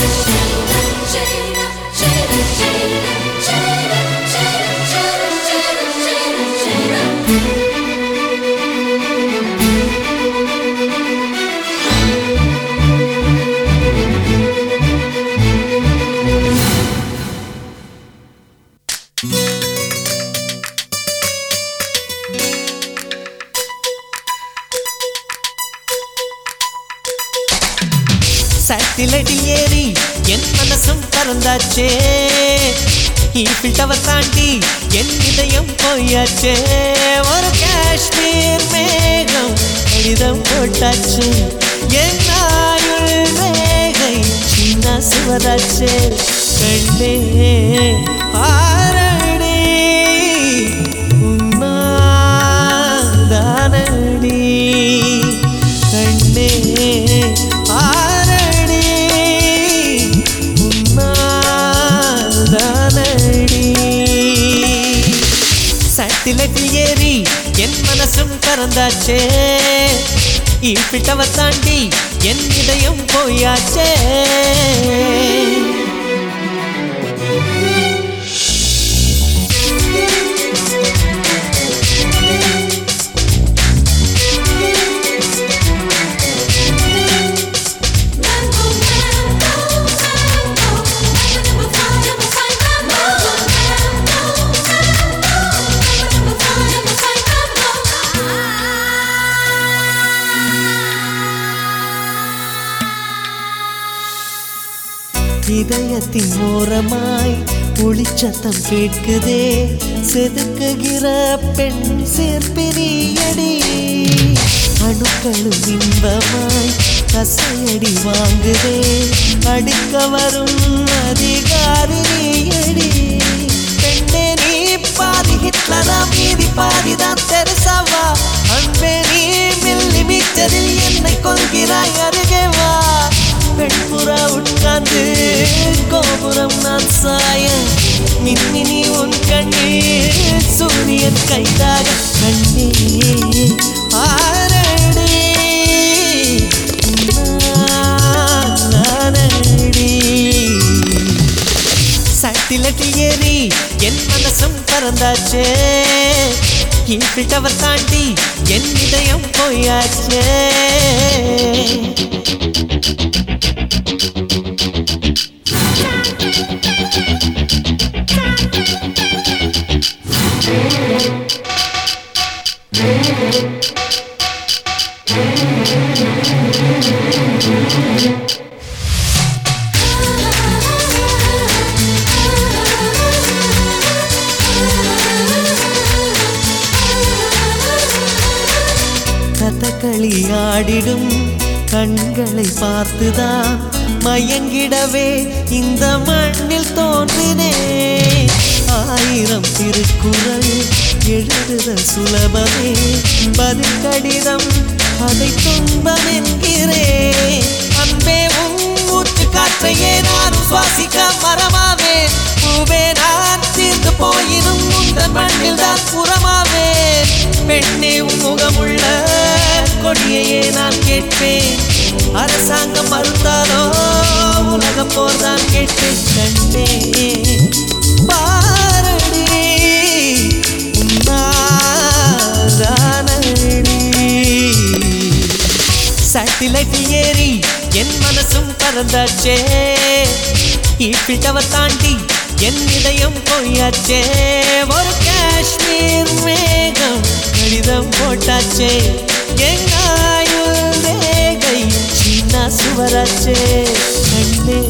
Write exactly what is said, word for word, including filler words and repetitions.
சட்டிலடில் ஏறி என் மனசும் பறந்தாச்சே, Eiffel tower தாண்டி என் இதயம் போயாச்சே. ஒரு காஷ்மீர் மேகம் கடிதம் போட்டாச்சு, என் ஆயுள் ரேகை சின்ன சுவராச்சே. கண்ணே ஆரடி உன்னாதானடி, கண்ணே ஆரடி உன்னாதானடி. சட்டிலடில் ஏறி என் மனசும் பறந்தாச்சே, ஈஃபில் டவர் தாண்டி என் இதயம் போயாச்சே. இதயத்தின் ஓரமாய் ஒளிச்சத்தம் கேட்குதே, செதுக்குகிற பெண் சேர்ப்பினியடி. அணுக்களும் இன்பமாய் கசையடி வாங்குதே, அடிக்க வரும் அதிகாரினியடி. பெண்ணே நீ பாதி ஹிட்லரா, மீதி பாதிதான் தெரசாவா. அன்பே நீ மில்லி மீட்டரில் என்னை கொள்கிறாய், அருகே வா. பெண்புறா உட்கார்ந்து கோபுரம் நான் சாய, மின்மினி உன் கண்ணீர் சூரியன் கைதாக. கண்ணே ஆரடி நானடி. சட்டிலடில் ஏறி என் மனசும் பறந்தாச்சே, ஈஃபில் டவர் தாண்டி என் இதயம் போயாச்சே. கதகளி ஆடிடும் கண்களை பார்த்துதான் மயங்கிடவே இந்த மண்ணில் தோன்றினே. ஆயிரம் திருக்குறள் எழுதுதல் சுலபமே, பதில் கடிதம் அதை துன்பம் என்கிறேன். அன்பே உன் மூச்சு காற்றையே நான் சுவாசிக்க மரமாவேன். பூவே நான் தீர்ந்து போயினும் உங்கள் மண்ணில் தான் புறமாவேன். பெண்ணே உன் முகமுள்ள கொடியையே நான் கேட்பேன். அரசாங்கம் மறுத்தாலோ உலகம் போர்தான் கேட்பேன். கண்ணே பாரடி உன்னாதானடி. சட்டிலடில் ஏறி என் மனசும் பறந்தாச்சே, ஈஃபில் டவர் தாண்டி என் இதயம் போயாச்சே. ஒரு காஷ்மீர் மேகம் கடிதம் போட்டாச்சே, என் ஆயுள் ரேகை சின்ன சுவராச்சே. கண்ணே